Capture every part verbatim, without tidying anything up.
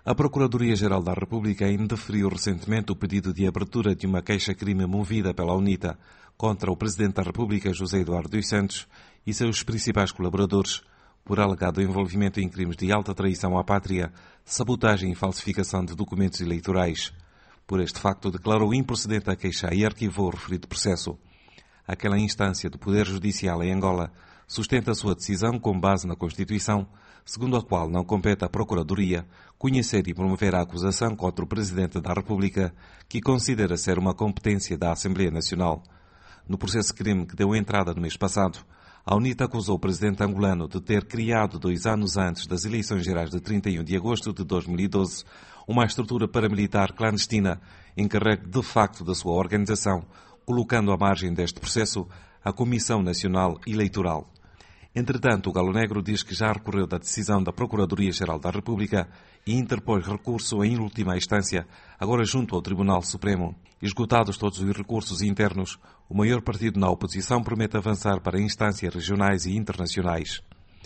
A Procuradoria-Geral da República indeferiu recentemente o pedido de abertura de uma queixa-crime movida pela UNITA contra o Presidente da República, José Eduardo dos Santos, e seus principais colaboradores, por alegado envolvimento em crimes de alta traição à pátria, sabotagem e falsificação de documentos eleitorais. Por este facto, declarou improcedente a queixa e arquivou o referido processo. Aquela instância do Poder Judicial em Angola sustenta a sua decisão com base na Constituição, segundo a qual não compete à Procuradoria conhecer e promover a acusação contra o Presidente da República, que considera ser uma competência da Assembleia Nacional. No processo de crime que deu entrada no mês passado, a UNITA acusou o Presidente angolano de ter criado, dois anos antes das eleições gerais de trinta e um de agosto de dois mil e doze, uma estrutura paramilitar clandestina encarregue de facto da sua organização, colocando à margem deste processo a Comissão Nacional Eleitoral. Entretanto, o Galo Negro diz que já recorreu da decisão da Procuradoria-Geral da República e interpôs recurso em última instância, agora junto ao Tribunal Supremo. Esgotados todos os recursos internos, o maior partido na oposição promete avançar para instâncias regionais e internacionais.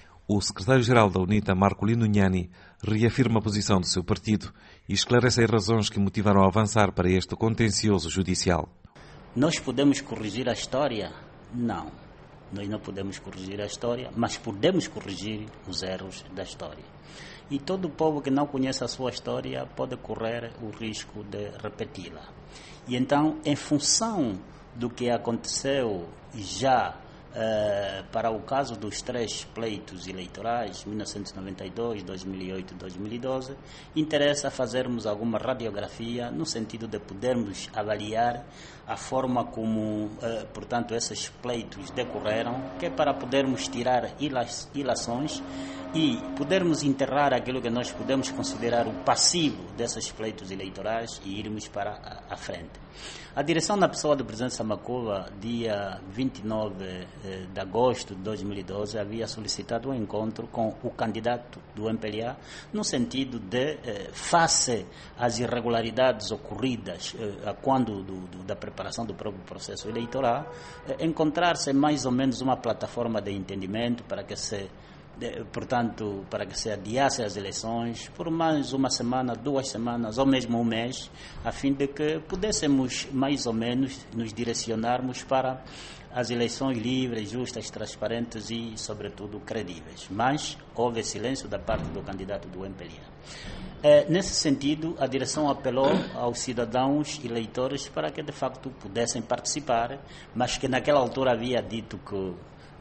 O secretário-geral da UNITA, Marcolino Nhani, reafirma a posição do seu partido e esclarece as razões que motivaram a avançar para este contencioso judicial. Nós podemos corrigir a história? Não. Nós não podemos corrigir a história, mas podemos corrigir os erros da história. E todo povo que não conhece a sua história pode correr o risco de repeti-la. E então, em função do que aconteceu já Uh, para o caso dos três pleitos eleitorais, mil novecentos e noventa e dois, dois mil e oito e dois mil e doze, interessa fazermos alguma radiografia no sentido de podermos avaliar a forma como, uh, portanto, esses pleitos decorreram, que é para podermos tirar ilações e podermos enterrar aquilo que nós podemos considerar o passivo desses pleitos eleitorais e irmos para a, a frente. A direção na pessoa do presidente Samakuva, dia vinte e nove de agosto de dois mil e doze, havia solicitado um encontro com o candidato do M P L A no sentido de, eh, face às irregularidades ocorridas eh, quando do, do, da preparação do próprio processo eleitoral, eh, encontrar-se mais ou menos uma plataforma de entendimento para que se De, portanto, para que se adiasse as eleições por mais uma semana, duas semanas ou mesmo um mês, a fim de que pudéssemos mais ou menos nos direcionarmos para as eleições livres, justas, transparentes e, sobretudo, credíveis. Mas houve silêncio da parte do candidato do M P L A. É, nesse sentido, a direção apelou aos cidadãos eleitores para que, de facto, pudessem participar, mas que naquela altura havia dito que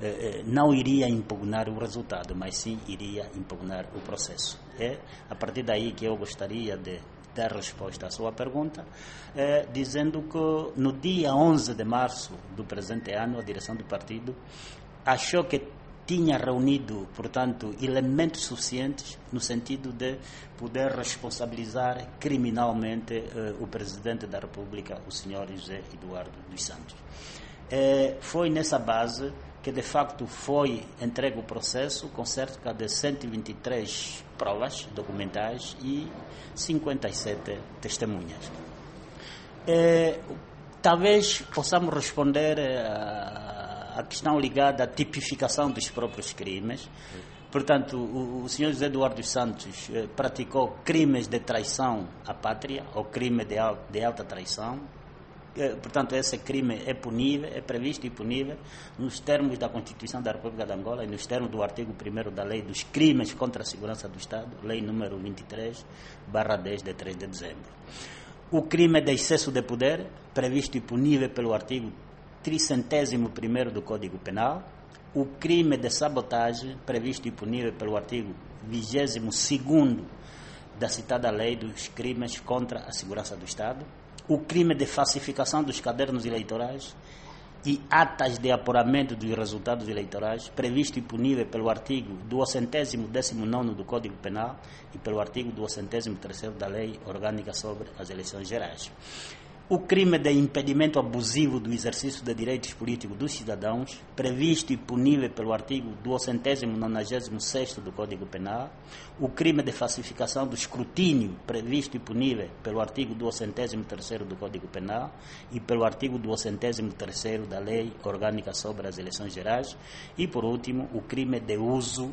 não iria impugnar o resultado, mas sim iria impugnar o processo. É a partir daí que eu gostaria de dar resposta à sua pergunta, é, dizendo que no dia onze de março do presente ano, a direção do partido achou que tinha reunido, portanto, elementos suficientes no sentido de poder responsabilizar criminalmente eh, o Presidente da República, o senhor José Eduardo dos Santos. É, foi nessa base que de facto foi entregue o processo com cerca de cento e vinte e três provas documentais e cinquenta e sete testemunhas. É, talvez possamos responder à questão ligada à tipificação dos próprios crimes. Portanto, o, o senhor José Eduardo dos Santos eh, praticou crimes de traição à pátria ou crime de, al, de alta traição. Portanto, esse crime é punível, é previsto e punível nos termos da Constituição da República de Angola e nos termos do artigo primeiro da Lei dos Crimes contra a Segurança do Estado, Lei número vinte e três, barra dez, de três de dezembro. O crime de excesso de poder, previsto e punível pelo artigo tricentésimo primeiro do Código Penal. O crime de sabotagem, previsto e punível pelo artigo vigésimo segundo da citada Lei dos Crimes contra a Segurança do Estado. O crime de falsificação dos cadernos eleitorais e atas de apuramento dos resultados eleitorais, previsto e punível pelo artigo duecentésimo décimo nono do Código Penal e pelo artigo duecentésimo terceiro da Lei Orgânica sobre as Eleições Gerais. O crime de impedimento abusivo do exercício de direitos políticos dos cidadãos, previsto e punível pelo artigo duecentésimo nonagésimo sexto do Código Penal. O crime de falsificação do escrutínio, previsto e punível pelo artigo duecentésimo terceiro do Código Penal e pelo artigo duecentésimo terceiro da Lei Orgânica sobre as Eleições Gerais. E, por último, o crime de uso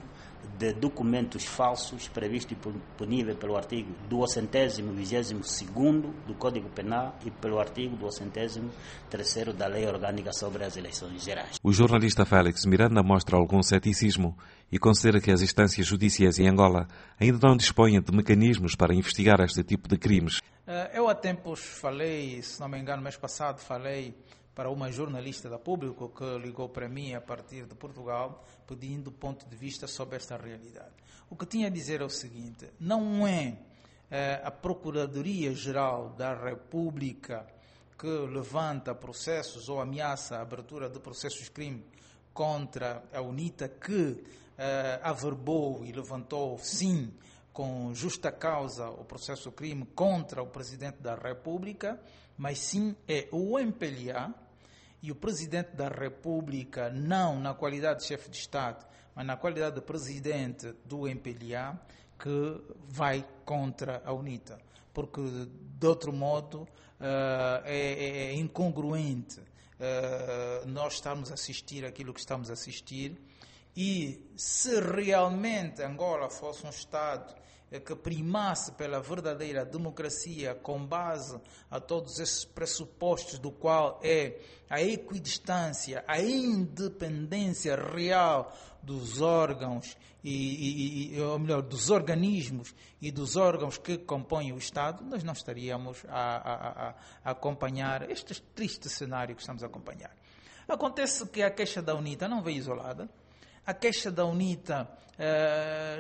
de documentos falsos previsto e punível pelo artigo duocentésimo vigésimo segundo do Código Penal e pelo artigo duocentésimo terceiro da Lei Orgânica sobre as Eleições Gerais. O jornalista Félix Miranda mostra algum ceticismo e considera que as instâncias judiciais em Angola ainda não dispõem de mecanismos para investigar este tipo de crimes. Eu há tempos falei, se não me engano, mês passado falei para uma jornalista da Público que ligou para mim a partir de Portugal, pedindo ponto de vista sobre esta realidade. O que tinha a dizer é o seguinte: não é, é a Procuradoria-Geral da República que levanta processos ou ameaça a abertura de processos de crime contra a UNITA que é, averbou e levantou, sim, com justa causa o processo de crime contra o Presidente da República, mas sim é o M P L A e o Presidente da República, não na qualidade de chefe de Estado, mas na qualidade de Presidente do M P L A, que vai contra a UNITA. Porque, de outro modo, uh, é, é incongruente uh, nós estamos a assistir aquilo que estamos a assistir e se realmente Angola fosse um Estado que primasse pela verdadeira democracia com base a todos esses pressupostos do qual é a equidistância, a independência real dos órgãos, e, e, ou melhor, dos organismos e dos órgãos que compõem o Estado, nós não estaríamos a, a, a, a acompanhar este triste cenário que estamos a acompanhar. Acontece que a queixa da UNITA não veio isolada. A queixa da UNITA é,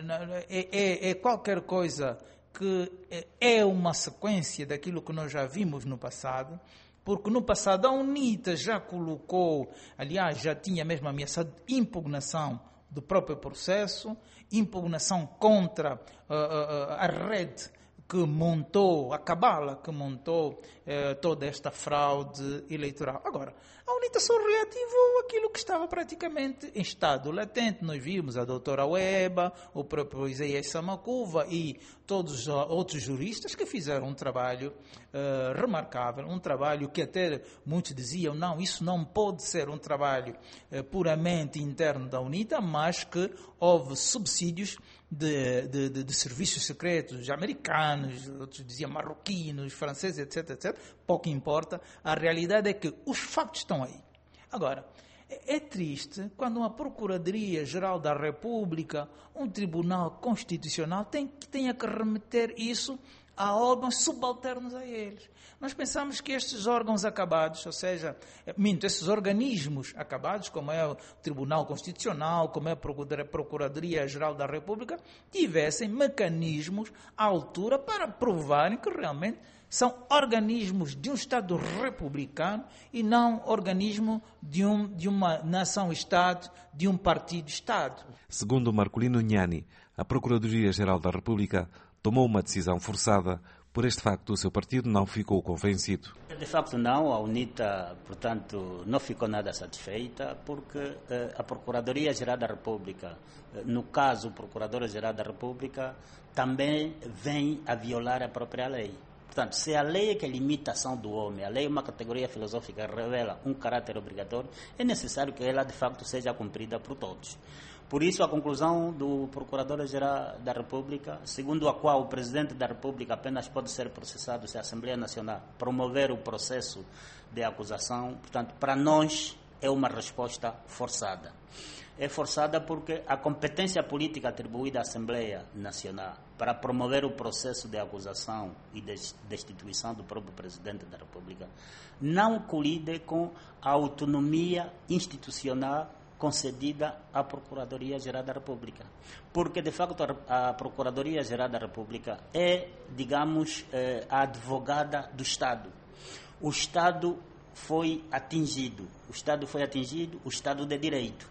é, é qualquer coisa que é uma sequência daquilo que nós já vimos no passado, porque no passado a UNITA já colocou, aliás, já tinha mesmo ameaçado impugnação do próprio processo, impugnação contra uh, uh, a rede que montou, a cabala que montou eh, toda esta fraude eleitoral. Agora, a UNITA só reativou aquilo que estava praticamente em estado latente. Nós vimos a doutora Weba, o próprio Isaías Samacuva e todos os outros juristas que fizeram um trabalho eh, remarcável, um trabalho que até muitos diziam, não, isso não pode ser um trabalho eh, puramente interno da UNITA, mas que houve subsídios De, de, de, de serviços secretos americanos, outros diziam marroquinos, franceses, etc, etcétera. Pouco importa. A realidade é que os factos estão aí. Agora, é triste quando uma Procuradoria-Geral da República, um Tribunal Constitucional, tem, tenha que remeter isso a órgãos subalternos a eles. Nós pensamos que estes órgãos acabados, ou seja, minto, esses organismos acabados, como é o Tribunal Constitucional, como é a Procuradoria-Geral da República, tivessem mecanismos à altura para provarem que realmente são organismos de um Estado republicano e não organismo de, um, de uma nação-Estado, de um partido-Estado. Segundo Marcolino Nhani, a Procuradoria-Geral da República tomou uma decisão forçada. Por este facto, o seu partido não ficou convencido. De facto, não. A UNITA, portanto, não ficou nada satisfeita porque eh, a Procuradoria-Geral da República, eh, no caso, o Procurador-Geral da República, também vem a violar a própria lei. Portanto, se a lei é que limita a ação do homem, a lei é uma categoria filosófica que revela um caráter obrigatório, é necessário que ela, de facto, seja cumprida por todos. Por isso, a conclusão do Procurador-Geral da República, segundo a qual o Presidente da República apenas pode ser processado se a Assembleia Nacional promover o processo de acusação, portanto, para nós é uma resposta forçada. É forçada porque a competência política atribuída à Assembleia Nacional para promover o processo de acusação e de destituição do próprio Presidente da República não colide com a autonomia institucional concedida à Procuradoria-Geral da República. Porque, de facto, a Procuradoria-Geral da República é, digamos, a advogada do Estado. O Estado foi atingido, o Estado foi atingido, o Estado de Direito.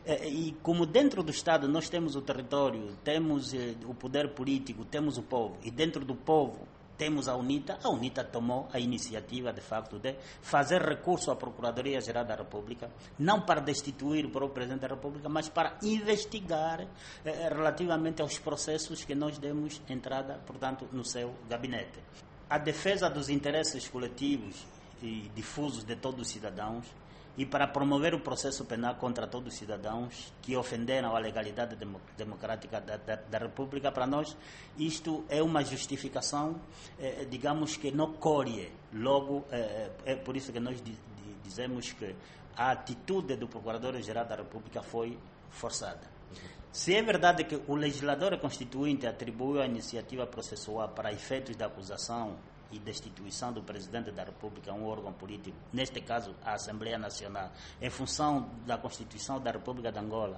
E como dentro do Estado nós temos o território, temos o poder político, temos o povo, e dentro do povo temos a UNITA, a UNITA tomou a iniciativa, de facto, de fazer recurso à Procuradoria-Geral da República, não para destituir o próprio Presidente da República, mas para investigar eh, relativamente aos processos que nós demos entrada, portanto, no seu gabinete. A defesa dos interesses coletivos e difusos de todos os cidadãos e para promover o processo penal contra todos os cidadãos que ofenderam a legalidade democrática da, da, da República. Para nós, isto é uma justificação, eh, digamos que não colhe. Logo, eh, é por isso que nós di, di, dizemos que a atitude do Procurador-Geral da República foi forçada. Se é verdade que o legislador constituinte atribuiu a iniciativa processual para efeitos da acusação e destituição do Presidente da República a um órgão político, neste caso a Assembleia Nacional, em função da Constituição da República de Angola,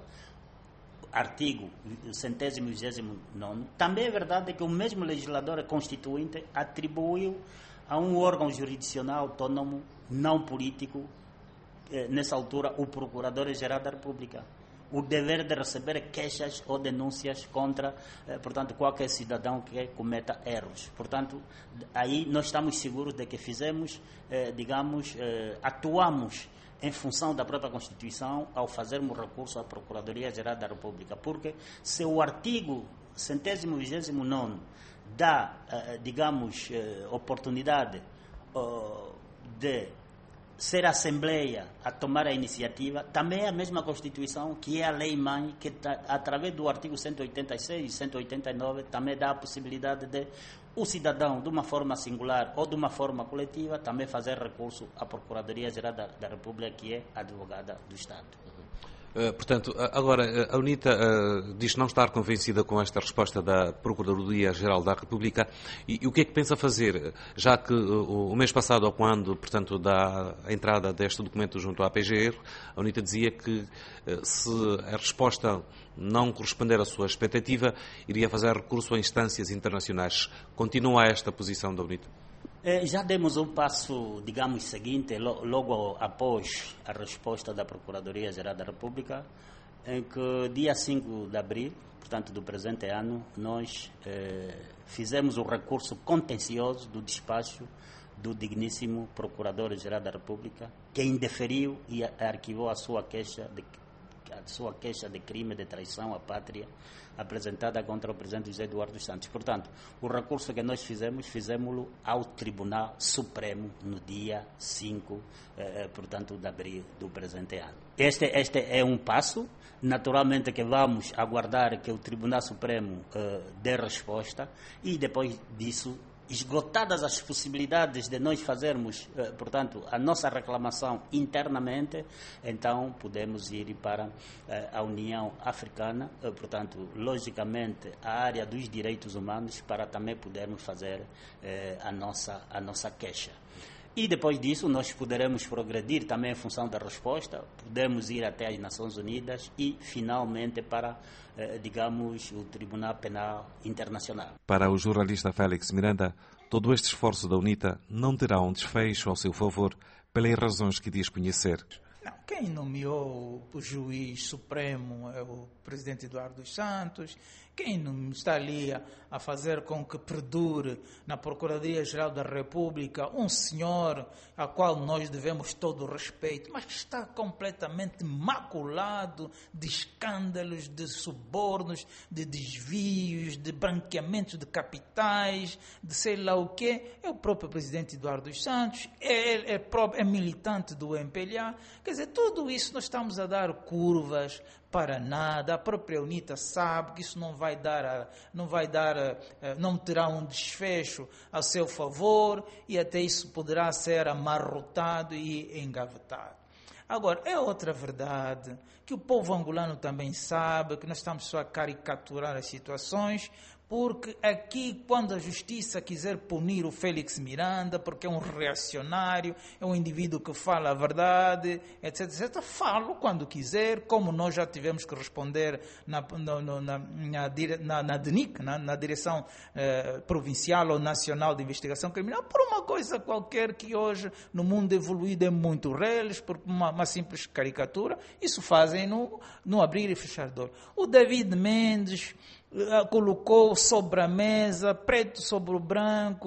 artigo centésimo e vigésimo nono, também é verdade que o mesmo legislador constituinte atribuiu a um órgão jurisdicional autônomo, não político, eh, nessa altura, o Procurador-Geral da República, o dever de receber queixas ou denúncias contra, eh, portanto, qualquer cidadão que cometa erros. Portanto, aí nós estamos seguros de que fizemos, eh, digamos, eh, atuamos em função da própria Constituição ao fazermos recurso à Procuradoria-Geral da República, porque se o artigo centésimo e vigésimo nono dá, eh, digamos, eh, oportunidade oh, de ser a Assembleia a tomar a iniciativa, também é a mesma Constituição, que é a lei-mãe, que tá, através do artigo cento e oitenta e seis e cento e oitenta e nove também dá a possibilidade de o cidadão, de uma forma singular ou de uma forma coletiva, também fazer recurso à Procuradoria-Geral da, da República, que é a advogada do Estado. Uh, portanto, agora, a UNITA uh, diz não estar convencida com esta resposta da Procuradoria-Geral da República e, e o que é que pensa fazer, já que uh, o mês passado, ou quando, portanto, da entrada deste documento junto à P G R, a UNITA dizia que uh, se a resposta não corresponder à sua expectativa, iria fazer recurso a instâncias internacionais. Continua esta posição da UNITA? Já demos um passo, digamos, seguinte, logo após a resposta da Procuradoria-Geral da República, em que dia cinco de abril, portanto do presente ano, nós eh, fizemos o recurso contencioso do despacho do digníssimo Procurador-Geral da República, que indeferiu e arquivou a sua queixa de, a sua queixa de crime de traição à pátria apresentada contra o presidente José Eduardo dos Santos. Portanto, o recurso que nós fizemos, fizemos-lo ao Tribunal Supremo no dia cinco, eh, portanto, de abril do presente ano. Este, este é um passo, naturalmente que vamos aguardar que o Tribunal Supremo eh, dê resposta e depois disso, esgotadas as possibilidades de nós fazermos, eh, portanto, a nossa reclamação internamente, então podemos ir para eh, a União Africana, eh, portanto, logicamente, a área dos direitos humanos, para também podermos fazer eh, a nossa, a nossa queixa. E depois disso nós poderemos progredir também em função da resposta, podemos ir até as Nações Unidas e finalmente para, eh, digamos, o Tribunal Penal Internacional. Para o jornalista Félix Miranda, todo este esforço da UNITA não terá um desfecho ao seu favor pelas razões que diz conhecer. Não, quem nomeou o juiz supremo é o presidente Eduardo dos Santos. Quem não está ali a, a fazer com que perdure na Procuradoria-Geral da República um senhor a qual nós devemos todo o respeito, mas que está completamente maculado de escândalos, de subornos, de desvios, de branqueamentos de capitais, de sei lá o quê, é o próprio presidente Eduardo dos Santos, é, é, é militante do M P L A. Quer dizer, tudo isso nós estamos a dar curvas para nada. A própria UNITA sabe que isso não vai dar, não vai dar, não terá um desfecho a seu favor e até isso poderá ser amarrotado e engavetado. Agora, é outra verdade que o povo angolano também sabe, que nós estamos só a caricaturar as situações, porque aqui, quando a justiça quiser punir o Félix Miranda, porque é um reacionário, é um indivíduo que fala a verdade, etc, etcétera, falo quando quiser, como nós já tivemos que responder na, na, na, na, na, na D N I C, na, na Direção eh, Provincial ou Nacional de Investigação Criminal, por uma coisa qualquer que hoje, no mundo evoluído, é muito reles, por uma, uma simples caricatura. Isso fazem no, no abrir e fechar de olho. O David Mendes colocou sobre a mesa, preto sobre o branco,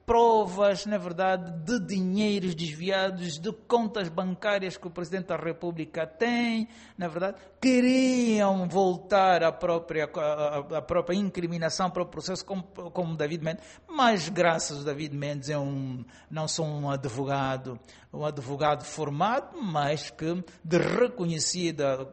provas, na verdade, de dinheiros desviados, de contas bancárias que o Presidente da República tem, na verdade, queriam voltar à própria, à, à própria incriminação para o processo como, como David Mendes, mas graças a David Mendes é um, não sou um advogado, um advogado formado, mas que de, reconhecida,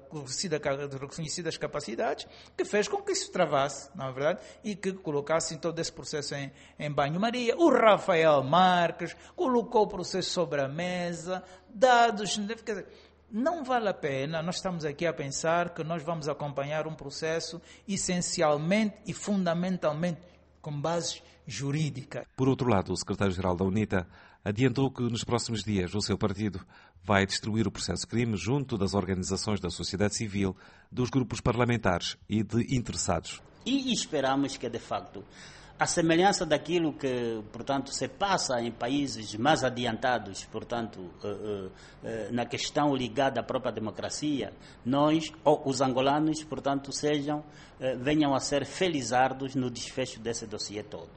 de reconhecidas capacidades, que fez com que isso travasse, na verdade, e que colocasse todo esse processo em, em banho-maria. O Rafael Marques colocou o processo sobre a mesa, dados, quer dizer, não vale a pena, nós estamos aqui a pensar que nós vamos acompanhar um processo essencialmente e fundamentalmente com bases jurídicas. Por outro lado, o secretário-geral da UNITA adiantou que nos próximos dias o seu partido vai distribuir o processo crime junto das organizações da sociedade civil, dos grupos parlamentares e de interessados. E esperamos que, de facto, a semelhança daquilo que, portanto, se passa em países mais adiantados, portanto, uh, uh, uh, na questão ligada à própria democracia, nós, ou os angolanos, portanto, sejam, uh, venham a ser felizardos no desfecho desse dossiê todo.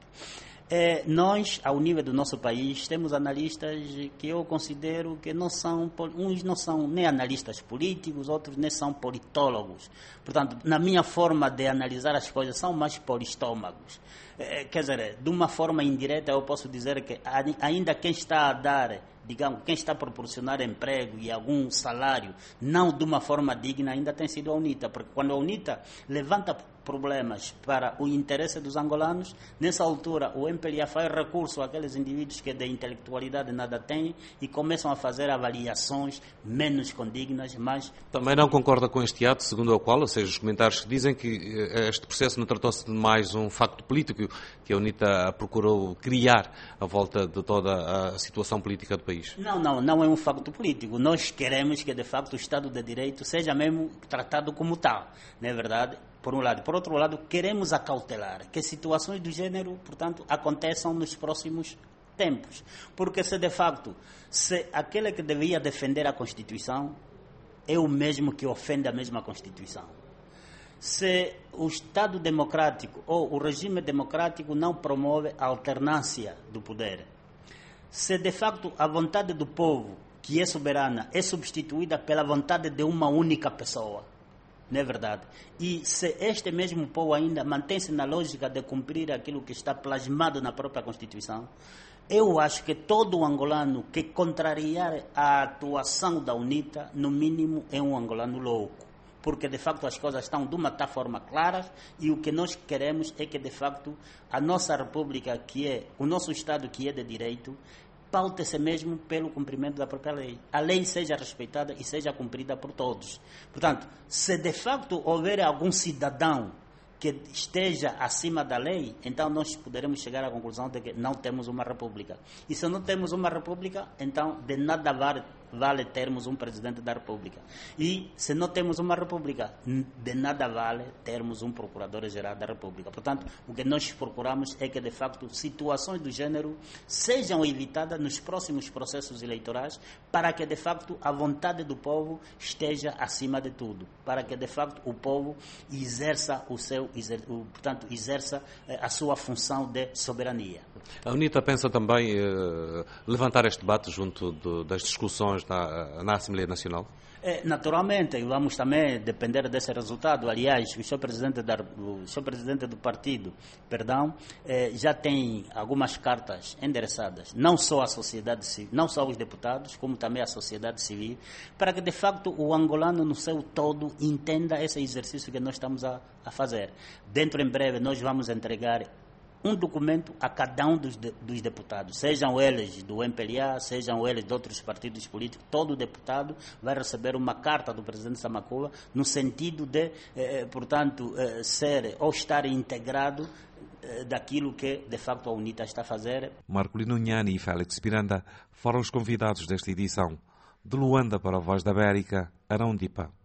É, nós, ao nível do nosso país, temos analistas que eu considero que não são, uns não são nem analistas políticos, outros nem são politólogos. Portanto, na minha forma de analisar as coisas, são mais polistômagos. É, quer dizer, de uma forma indireta, eu posso dizer que ainda quem está a dar, digamos, quem está a proporcionar emprego e algum salário, não de uma forma digna, ainda tem sido a UNITA, porque quando a UNITA levanta problemas para o interesse dos angolanos, nessa altura o M P L A faz recurso àqueles indivíduos que de intelectualidade nada têm e começam a fazer avaliações menos condignas, mas... Também não concorda com este ato, segundo o qual, ou seja, os comentários que dizem que este processo não tratou-se de mais um facto político que a UNITA procurou criar à volta de toda a situação política do país? Não, não, não é um facto político. Nós queremos que, de facto, o Estado de Direito seja mesmo tratado como tal, não é verdade? Por um lado. Por outro lado, queremos acautelar que situações do gênero, portanto, aconteçam nos próximos tempos. Porque se, de facto, se aquele que devia defender a Constituição é o mesmo que ofende a mesma Constituição, se o Estado democrático ou o regime democrático não promove a alternância do poder, se, de facto, a vontade do povo, que é soberana, é substituída pela vontade de uma única pessoa, não é verdade? E se este mesmo povo ainda mantém-se na lógica de cumprir aquilo que está plasmado na própria Constituição, eu acho que todo angolano que contrariar a atuação da UNITA, no mínimo, é um angolano louco. Porque, de facto, as coisas estão de uma tal forma claras e o que nós queremos é que, de facto, a nossa república, que é o nosso Estado, que é de direito, paute-se mesmo pelo cumprimento da própria lei. A lei seja respeitada e seja cumprida por todos. Portanto, se de facto houver algum cidadão que esteja acima da lei, então nós poderemos chegar à conclusão de que não temos uma república. E se não temos uma república, então de nada vale, vale termos um presidente da república. E se não temos uma república, de nada vale termos um procurador-geral da república. Portanto, o que nós procuramos é que, de facto, situações do gênero sejam evitadas nos próximos processos eleitorais para que, de facto, a vontade do povo esteja acima de tudo. Para que, de facto, o povo exerça o seu, exer, portanto, exerça a sua função de soberania. A UNITA pensa também eh, levantar este debate junto de, das discussões na, na Assembleia Nacional? É, naturalmente, vamos também depender desse resultado. Aliás, o senhor presidente, da, o senhor presidente do partido, perdão, é, já tem algumas cartas endereçadas, não só à sociedade civil, não só aos deputados, como também à sociedade civil, para que, de facto, o angolano no seu todo entenda esse exercício que nós estamos a, a fazer. Dentro, em breve, nós vamos entregar um documento a cada um dos, de, dos deputados, sejam eles do M P L A, sejam eles de outros partidos políticos. Todo deputado vai receber uma carta do presidente Samakuva no sentido de, eh, portanto, eh, ser ou estar integrado eh, daquilo que, de facto, a UNITA está a fazer. Marcolino Nhani e Félix Piranda foram os convidados desta edição. De Luanda para a Voz da América, Arão Dipa.